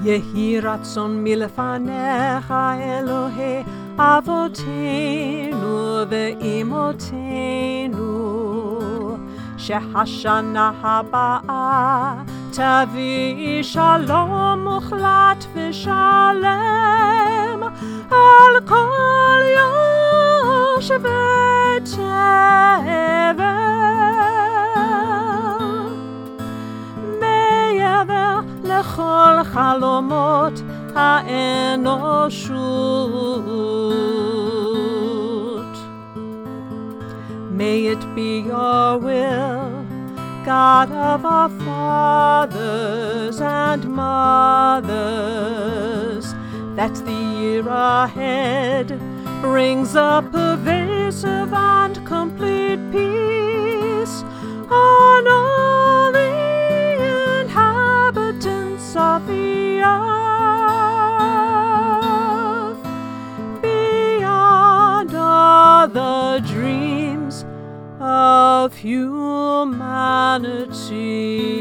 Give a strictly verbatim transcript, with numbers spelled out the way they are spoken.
יהי רצון מלפניך אלוהי אבותינו ואימותינו, שהשנה הבאה תביא שלום מוחלט ושלם על כל יושבי תבל, מעבר לכל חלומות האנושות. May it be your will, God of our fathers and mothers, that the year ahead brings a pervasive and complete peace on all the inhabitants of the earth, beyond all the dreams of humanity.